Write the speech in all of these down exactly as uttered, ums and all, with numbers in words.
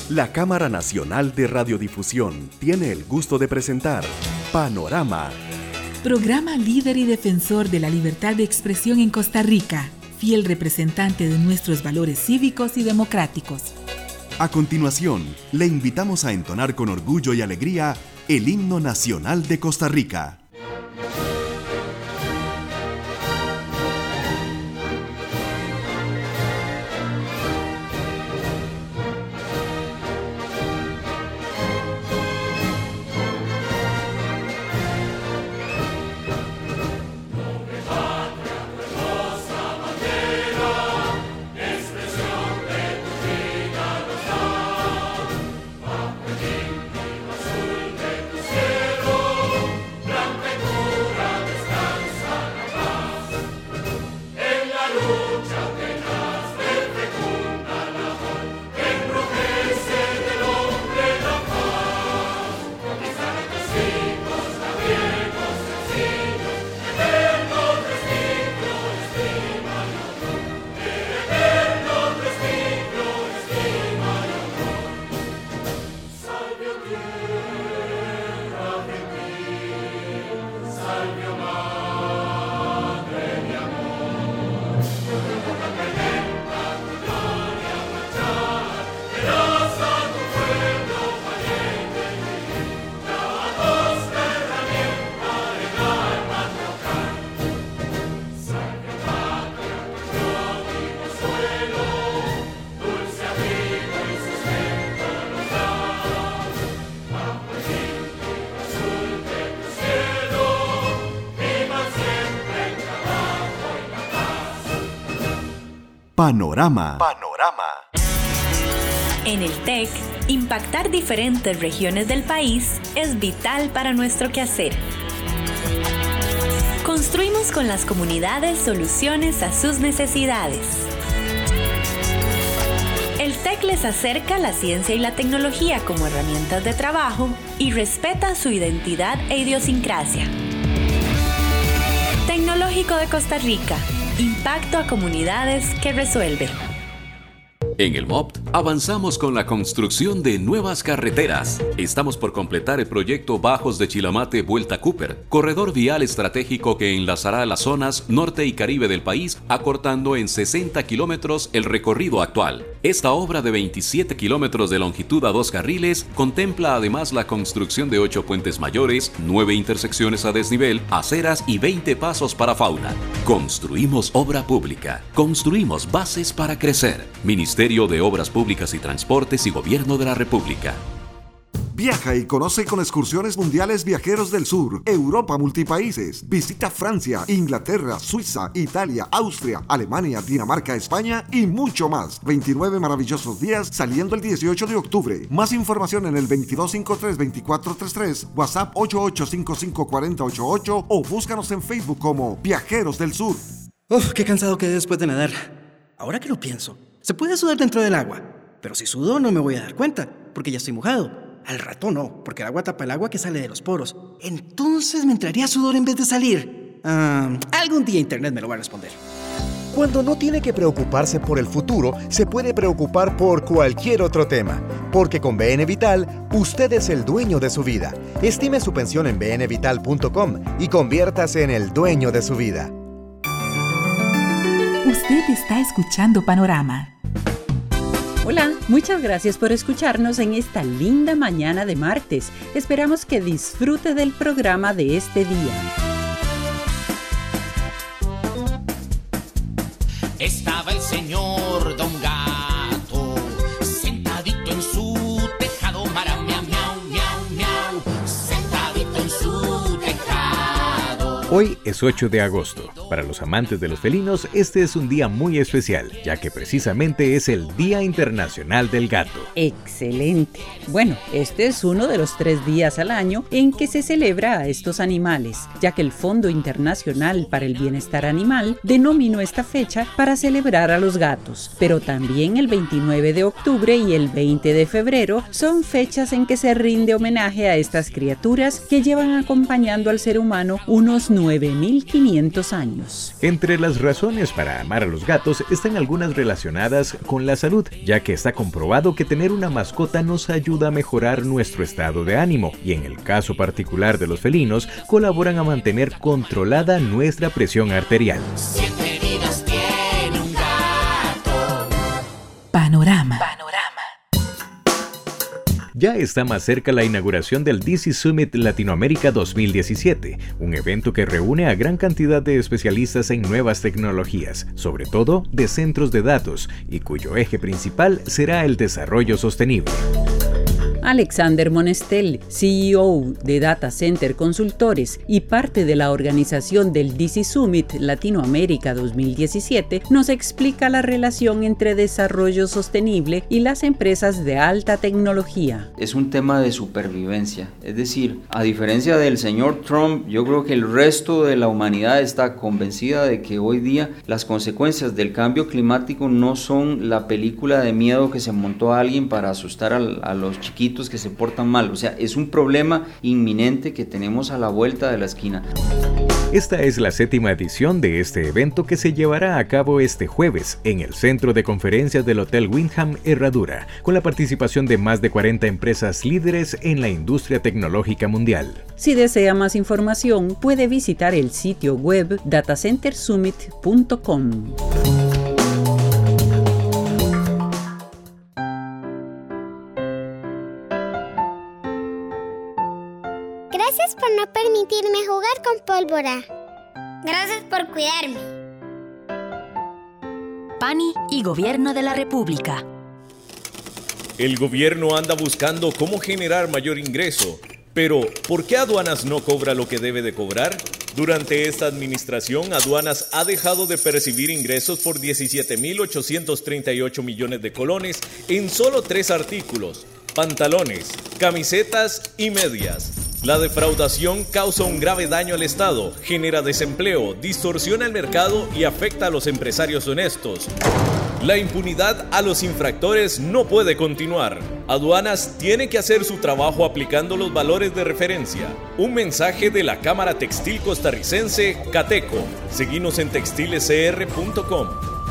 La Cámara Nacional de Radiodifusión tiene el gusto de presentar Panorama. Programa líder y defensor de la libertad de expresión en Costa Rica, fiel representante de nuestros valores cívicos y democráticos. A continuación, le invitamos a entonar con orgullo y alegría el himno nacional de Costa Rica. Panorama. Panorama. En el T E C, impactar diferentes regiones del país es vital para nuestro quehacer. Construimos con las comunidades soluciones a sus necesidades. El T E C les acerca la ciencia y la tecnología como herramientas de trabajo y respeta su identidad e idiosincrasia. Tecnológico de Costa Rica. Impacto a comunidades que resuelve. En el M O P avanzamos con la construcción de nuevas carreteras. Estamos por completar el proyecto Bajos de Chilamate Vuelta Cooper, corredor vial estratégico que enlazará las zonas norte y caribe del país, acortando en sesenta kilómetros el recorrido actual. Esta obra de veintisiete kilómetros de longitud a dos carriles contempla además la construcción de ocho puentes mayores, nueve intersecciones a desnivel, aceras y veinte pasos para fauna. Construimos obra pública. Construimos bases para crecer. Ministerio de Obras Públicas y Transportes y Gobierno de la República. Viaja y conoce con excursiones mundiales Viajeros del Sur, Europa multipaíses. Visita Francia, Inglaterra, Suiza, Italia, Austria, Alemania, Dinamarca, España y mucho más. veintinueve maravillosos días saliendo el dieciocho de octubre. Más información en el veintidós cincuenta y tres veinticuatro treinta y tres, WhatsApp ocho ocho cinco cinco cuatro cero ocho ocho o búscanos en Facebook como Viajeros del Sur. Uf, qué cansado quedé después de nadar. Ahora que lo pienso, se puede sudar dentro del agua, pero si sudo no me voy a dar cuenta, porque ya estoy mojado. Al rato no, porque el agua tapa el agua que sale de los poros. Entonces me entraría sudor en vez de salir. Ah, algún día Internet me lo va a responder. Cuando no tiene que preocuparse por el futuro, se puede preocupar por cualquier otro tema. Porque con B N Vital, usted es el dueño de su vida. Estime su pensión en b n vital punto com y conviértase en el dueño de su vida. Usted está escuchando Panorama. Hola, muchas gracias por escucharnos en esta linda mañana de martes. Esperamos que disfrute del programa de este día. Estaba el señor Don Gato sentadito en su tejado, mara, miau, miau, miau, miau, sentadito en su tejado. Hoy es ocho de agosto. Para los amantes de los felinos, este es un día muy especial, ya que precisamente es el Día Internacional del Gato. Excelente. Bueno, este es uno de los tres días al año en que se celebra a estos animales, ya que el Fondo Internacional para el Bienestar Animal denominó esta fecha para celebrar a los gatos. Pero también el veintinueve de octubre y el veinte de febrero son fechas en que se rinde homenaje a estas criaturas que llevan acompañando al ser humano unos nueve mil quinientos años. Entre las razones para amar a los gatos están algunas relacionadas con la salud, ya que está comprobado que tener una mascota nos ayuda a mejorar nuestro estado de ánimo y en el caso particular de los felinos colaboran a mantener controlada nuestra presión arterial. Siete vidas tiene un gato. Panorama. Ya está más cerca la inauguración del D C Summit Latinoamérica dos mil diecisiete, un evento que reúne a gran cantidad de especialistas en nuevas tecnologías, sobre todo de centros de datos, y cuyo eje principal será el desarrollo sostenible. Alexander Monestel, C E O de Data Center Consultores y parte de la organización del D C Summit Latinoamérica dos mil diecisiete, nos explica la relación entre desarrollo sostenible y las empresas de alta tecnología. Es un tema de supervivencia, es decir, a diferencia del señor Trump, yo creo que el resto de la humanidad está convencida de que hoy día las consecuencias del cambio climático no son la película de miedo que se montó a alguien para asustar a, a los chiquitos que se portan mal, o sea, es un problema inminente que tenemos a la vuelta de la esquina. Esta es la séptima edición de este evento que se llevará a cabo este jueves en el Centro de Conferencias del Hotel Wyndham Herradura, con la participación de más de cuarenta empresas líderes en la industria tecnológica mundial. Si desea más información, puede visitar el sitio web data center summit punto com. Gracias por no permitirme jugar con pólvora. Gracias por cuidarme. PANI y Gobierno de la República. El gobierno anda buscando cómo generar mayor ingreso, pero ¿por qué Aduanas no cobra lo que debe de cobrar? Durante esta administración, Aduanas ha dejado de percibir ingresos por diecisiete mil ochocientos treinta y ocho millones de colones en solo tres artículos: pantalones, camisetas y medias. La defraudación causa un grave daño al Estado, genera desempleo, distorsiona el mercado y afecta a los empresarios honestos. La impunidad a los infractores no puede continuar. Aduanas tiene que hacer su trabajo aplicando los valores de referencia. Un mensaje de la Cámara Textil Costarricense, Cateco. Seguinos en textiles c r punto com.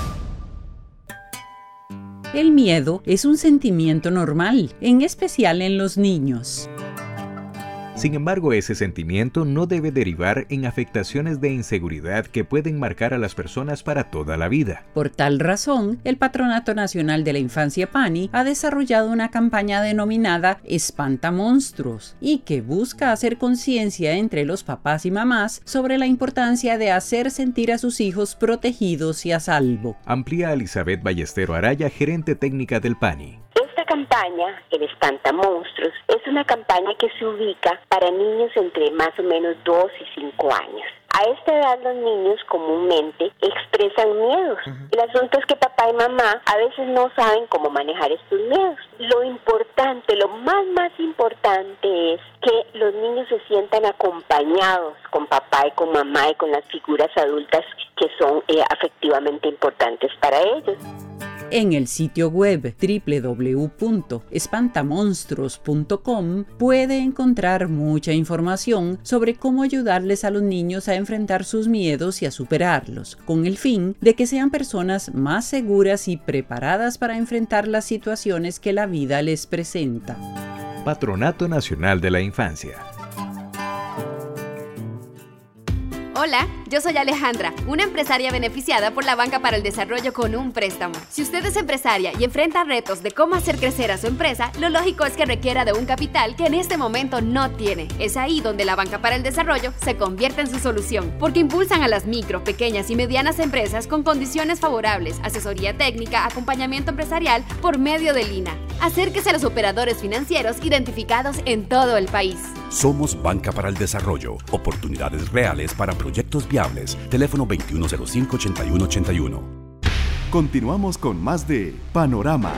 El miedo es un sentimiento normal, en especial en los niños. Sin embargo, ese sentimiento no debe derivar en afectaciones de inseguridad que pueden marcar a las personas para toda la vida. Por tal razón, el Patronato Nacional de la Infancia PANI ha desarrollado una campaña denominada Espanta Monstruos y que busca hacer conciencia entre los papás y mamás sobre la importancia de hacer sentir a sus hijos protegidos y a salvo. Amplía Elizabeth Ballestero Araya, gerente técnica del PANI. Esta campaña, el Espanta Monstruos, es una campaña que se ubica para niños entre más o menos dos y cinco años. A esta edad los niños comúnmente expresan miedos. Uh-huh. El asunto es que papá y mamá a veces no saben cómo manejar estos miedos. Lo importante, lo más más importante es que los niños se sientan acompañados con papá y con mamá y con las figuras adultas que son eh, afectivamente importantes para ellos. En el sitio web doble u doble u doble u punto espantamonstruos punto com puede encontrar mucha información sobre cómo ayudarles a los niños a enfrentar sus miedos y a superarlos, con el fin de que sean personas más seguras y preparadas para enfrentar las situaciones que la vida les presenta. Patronato Nacional de la Infancia. Hola, yo soy Alejandra, una empresaria beneficiada por la Banca para el Desarrollo con un préstamo. Si usted es empresaria y enfrenta retos de cómo hacer crecer a su empresa, lo lógico es que requiera de un capital que en este momento no tiene. Es ahí donde la Banca para el Desarrollo se convierte en su solución, porque impulsan a las micro, pequeñas y medianas empresas con condiciones favorables, asesoría técnica, acompañamiento empresarial por medio del I N A. Acérquese a los operadores financieros identificados en todo el país. Somos Banca para el Desarrollo. Oportunidades reales para proyectos viables. Teléfono veintiuno cero cinco, ochenta y uno ochenta y uno. Continuamos con más de Panorama.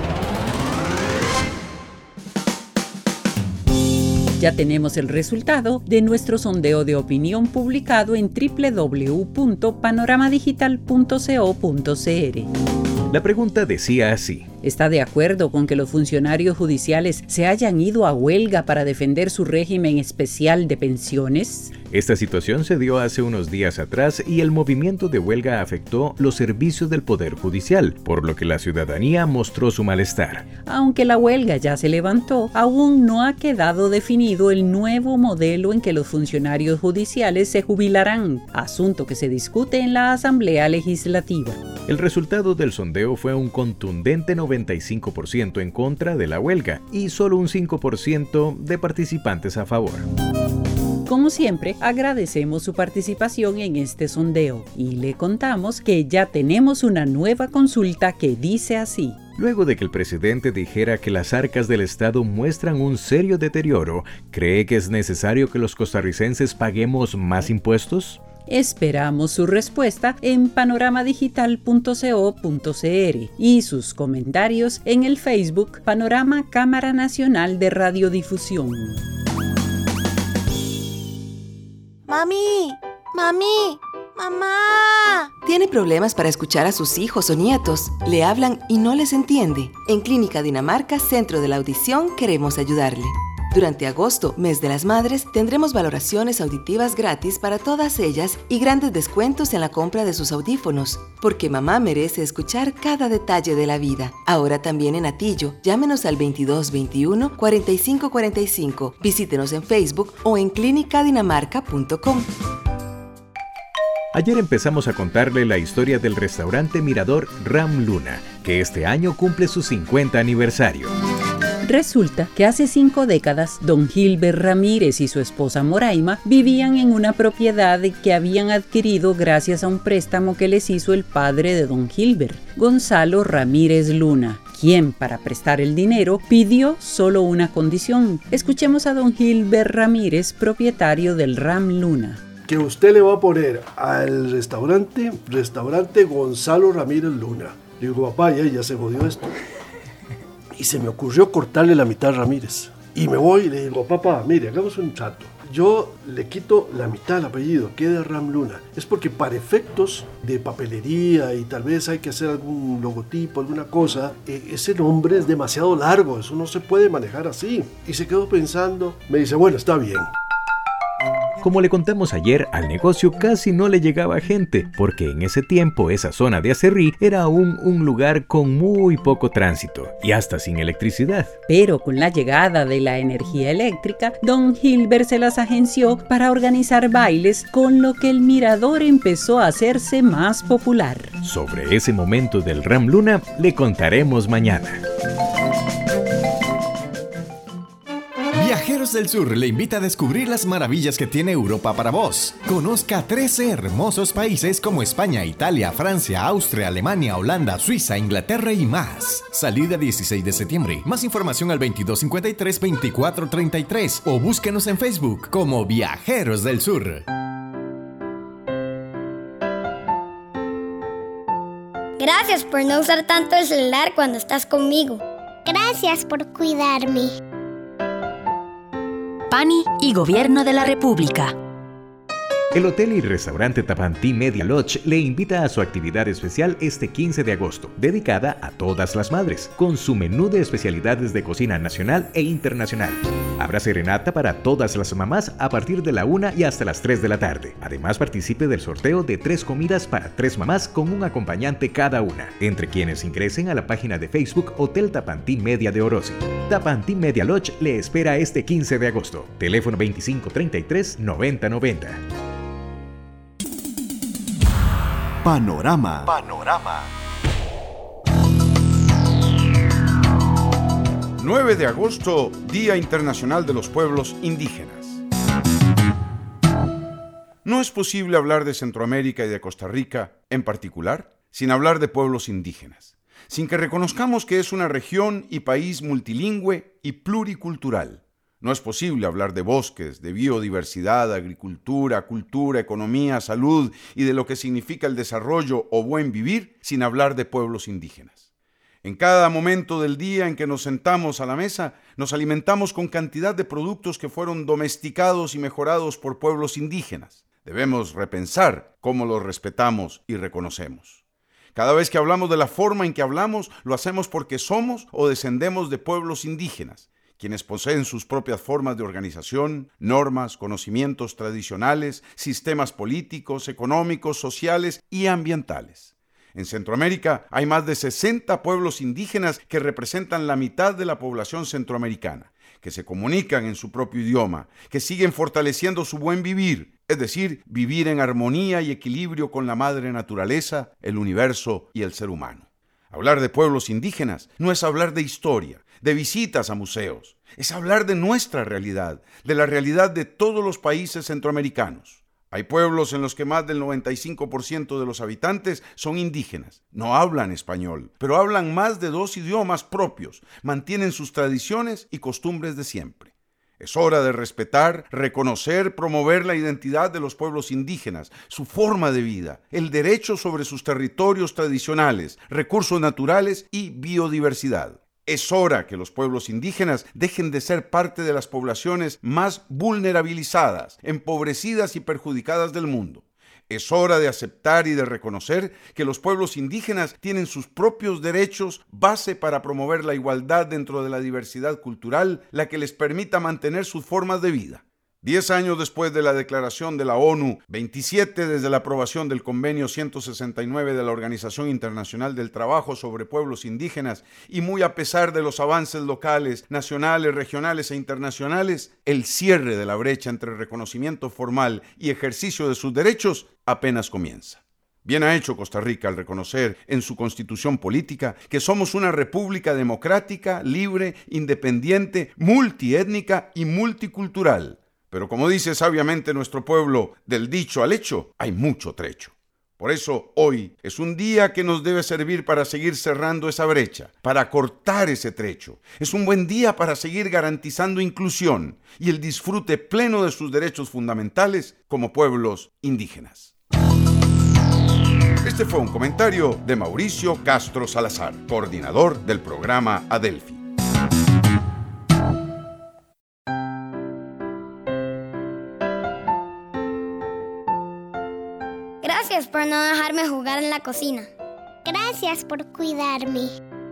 Ya tenemos el resultado de nuestro sondeo de opinión publicado en doble u doble u doble u punto panorama digital punto co punto c r. La pregunta decía así: ¿está de acuerdo con que los funcionarios judiciales se hayan ido a huelga para defender su régimen especial de pensiones? Esta situación se dio hace unos días atrás y el movimiento de huelga afectó los servicios del Poder Judicial, por lo que la ciudadanía mostró su malestar. Aunque la huelga ya se levantó, aún no ha quedado definido el nuevo modelo en que los funcionarios judiciales se jubilarán, asunto que se discute en la Asamblea Legislativa. El resultado del sondeo fue un contundente noventa y cinco por ciento en contra de la huelga y solo un cinco por ciento de participantes a favor. Como siempre, agradecemos su participación en este sondeo y le contamos que ya tenemos una nueva consulta que dice así. Luego de que el presidente dijera que las arcas del Estado muestran un serio deterioro, ¿cree que es necesario que los costarricenses paguemos más impuestos? Esperamos su respuesta en panorama digital punto co punto cr y sus comentarios en el Facebook Panorama Cámara Nacional de Radiodifusión. Mami, mami, mamá. Tiene problemas para escuchar a sus hijos o nietos. Le hablan y no les entiende. En Clínica Dinamarca, Centro de la Audición, queremos ayudarle. Durante agosto, mes de las madres, tendremos valoraciones auditivas gratis para todas ellas y grandes descuentos en la compra de sus audífonos, porque mamá merece escuchar cada detalle de la vida. Ahora también en Atillo, llámenos al veintidós veintiuno, cuarenta y cinco cuarenta y cinco, visítenos en Facebook o en clínica dinamarca punto com. Ayer empezamos a contarle la historia del restaurante Mirador Ram Luna, que este año cumple su cincuenta aniversario. Resulta que hace cinco décadas, don Gilbert Ramírez y su esposa Moraima vivían en una propiedad que habían adquirido gracias a un préstamo que les hizo el padre de don Gilbert, Gonzalo Ramírez Luna, quien, para prestar el dinero, pidió solo una condición. Escuchemos a don Gilbert Ramírez, propietario del Ram Luna. Que usted le va a poner al restaurante, restaurante Gonzalo Ramírez Luna. Le digo, papá, ya, ya se jodió esto. Y se me ocurrió cortarle la mitad a Ramírez. Y me voy y le digo, papá, mire, hagamos un trato. Yo le quito la mitad del apellido, queda Ram Luna. Es porque para efectos de papelería y tal vez hay que hacer algún logotipo, alguna cosa, eh, ese nombre es demasiado largo, eso no se puede manejar así. Y se quedó pensando, me dice, bueno, está bien. Como le contamos ayer, al negocio casi no le llegaba gente, porque en ese tiempo esa zona de Acerrí era aún un lugar con muy poco tránsito y hasta sin electricidad. Pero con la llegada de la energía eléctrica, don Gilbert se las agenció para organizar bailes, con lo que el mirador empezó a hacerse más popular. Sobre ese momento del Ram Luna le contaremos mañana. Viajeros del Sur le invita a descubrir las maravillas que tiene Europa para vos. Conozca trece hermosos países como España, Italia, Francia, Austria, Alemania, Holanda, Suiza, Inglaterra y más. Salida dieciséis de septiembre. Más información al veintidós cincuenta y tres, veinticuatro treinta y tres o búsquenos en Facebook como Viajeros del Sur. Gracias por no usar tanto el celular cuando estás conmigo. Gracias por cuidarme. PANI y Gobierno de la República. El hotel y restaurante Tapantí Media Lodge le invita a su actividad especial este quince de agosto, dedicada a todas las madres, con su menú de especialidades de cocina nacional e internacional. Habrá serenata para todas las mamás a partir de la una y hasta las tres de la tarde. Además, participe del sorteo de tres comidas para tres mamás con un acompañante cada una, entre quienes ingresen a la página de Facebook Hotel Tapantí Media de Orosi. Tapantí Media Lodge le espera este quince de agosto. Teléfono veinticinco treinta y tres, noventa noventa. Panorama. Panorama. nueve de agosto, Día Internacional de los Pueblos Indígenas. No es posible hablar de Centroamérica y de Costa Rica, en particular, sin hablar de pueblos indígenas, sin que reconozcamos que es una región y país multilingüe y pluricultural. No es posible hablar de bosques, de biodiversidad, agricultura, cultura, economía, salud y de lo que significa el desarrollo o buen vivir sin hablar de pueblos indígenas. En cada momento del día en que nos sentamos a la mesa, nos alimentamos con cantidad de productos que fueron domesticados y mejorados por pueblos indígenas. Debemos repensar cómo los respetamos y reconocemos. Cada vez que hablamos de la forma en que hablamos, lo hacemos porque somos o descendemos de pueblos indígenas, quienes poseen sus propias formas de organización, normas, conocimientos tradicionales, sistemas políticos, económicos, sociales y ambientales. En Centroamérica hay más de sesenta pueblos indígenas que representan la mitad de la población centroamericana, que se comunican en su propio idioma, que siguen fortaleciendo su buen vivir, es decir, vivir en armonía y equilibrio con la madre naturaleza, el universo y el ser humano. Hablar de pueblos indígenas no es hablar de historia, de visitas a museos, es hablar de nuestra realidad, de la realidad de todos los países centroamericanos. Hay pueblos en los que más del noventa y cinco por ciento de los habitantes son indígenas. No hablan español, pero hablan más de dos idiomas propios, mantienen sus tradiciones y costumbres de siempre. Es hora de respetar, reconocer, promover la identidad de los pueblos indígenas, su forma de vida, el derecho sobre sus territorios tradicionales, recursos naturales y biodiversidad. Es hora que los pueblos indígenas dejen de ser parte de las poblaciones más vulnerabilizadas, empobrecidas y perjudicadas del mundo. Es hora de aceptar y de reconocer que los pueblos indígenas tienen sus propios derechos, base para promover la igualdad dentro de la diversidad cultural, la que les permita mantener sus formas de vida. Diez años después de la declaración de la ONU, veintisiete desde la aprobación del Convenio ciento sesenta y nueve de la Organización Internacional del Trabajo sobre Pueblos Indígenas, y muy a pesar de los avances locales, nacionales, regionales e internacionales, el cierre de la brecha entre reconocimiento formal y ejercicio de sus derechos apenas comienza. Bien ha hecho Costa Rica al reconocer en su constitución política que somos una república democrática, libre, independiente, multiétnica y multicultural. Pero como dice sabiamente nuestro pueblo, del dicho al hecho hay mucho trecho. Por eso hoy es un día que nos debe servir para seguir cerrando esa brecha, para cortar ese trecho. Es un buen día para seguir garantizando inclusión y el disfrute pleno de sus derechos fundamentales como pueblos indígenas. Este fue un comentario de Mauricio Castro Salazar, coordinador del programa Adelphi. Gracias por no dejarme jugar en la cocina. Gracias por cuidarme.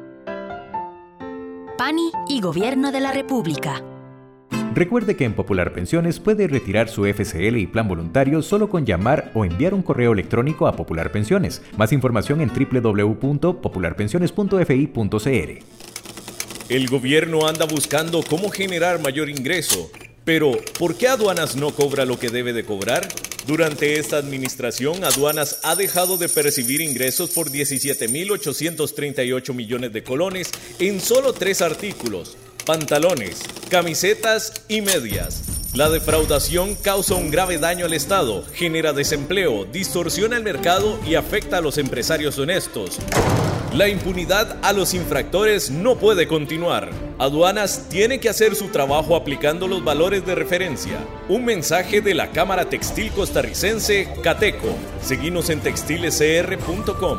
PANI y Gobierno de la República. Recuerde que en Popular Pensiones puede retirar su F C L y plan voluntario solo con llamar o enviar un correo electrónico a Popular Pensiones. Más información en doble u doble u doble u punto popular pensiones punto f i punto c r. El gobierno anda buscando cómo generar mayor ingreso, pero ¿por qué Aduanas no cobra lo que debe de cobrar? Durante esta administración, Aduanas ha dejado de percibir ingresos por diecisiete mil ochocientos treinta y ocho millones de colones en solo tres artículos: pantalones, camisetas y medias. La defraudación causa un grave daño al Estado, genera desempleo, distorsiona el mercado y afecta a los empresarios honestos. La impunidad a los infractores no puede continuar. Aduanas tiene que hacer su trabajo aplicando los valores de referencia. Un mensaje de la Cámara Textil Costarricense, Cateco. Seguinos en textiles c r punto com.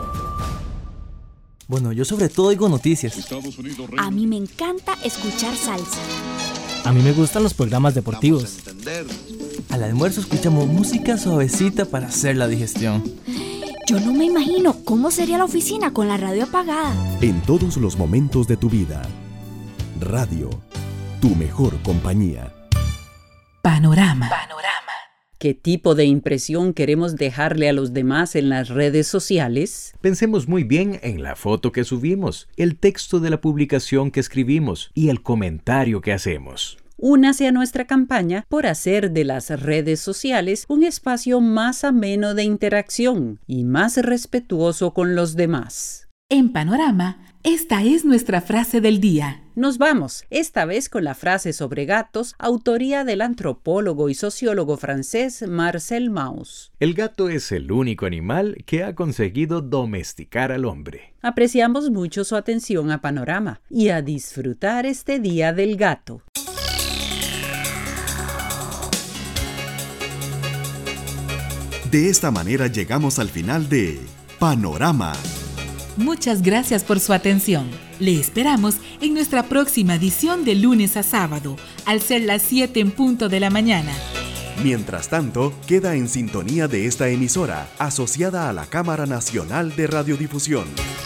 Bueno, yo sobre todo oigo noticias. A mí me encanta escuchar salsa. A mí me gustan los programas deportivos. Al almuerzo escuchamos música suavecita para hacer la digestión. Yo no me imagino cómo sería la oficina con la radio apagada. En todos los momentos de tu vida. Radio, tu mejor compañía. Panorama. Panorama. ¿Qué tipo de impresión queremos dejarle a los demás en las redes sociales? Pensemos muy bien en la foto que subimos, el texto de la publicación que escribimos y el comentario que hacemos. Únase a nuestra campaña por hacer de las redes sociales un espacio más ameno de interacción y más respetuoso con los demás. En Panorama, esta es nuestra frase del día. Nos vamos, esta vez con la frase sobre gatos, autoría del antropólogo y sociólogo francés Marcel Mauss. El gato es el único animal que ha conseguido domesticar al hombre. Apreciamos mucho su atención a Panorama y a disfrutar este Día del Gato. De esta manera llegamos al final de Panorama. Muchas gracias por su atención. Le esperamos en nuestra próxima edición de lunes a sábado, al ser las siete en punto de la mañana. Mientras tanto, queda en sintonía de esta emisora, asociada a la Cámara Nacional de Radiodifusión.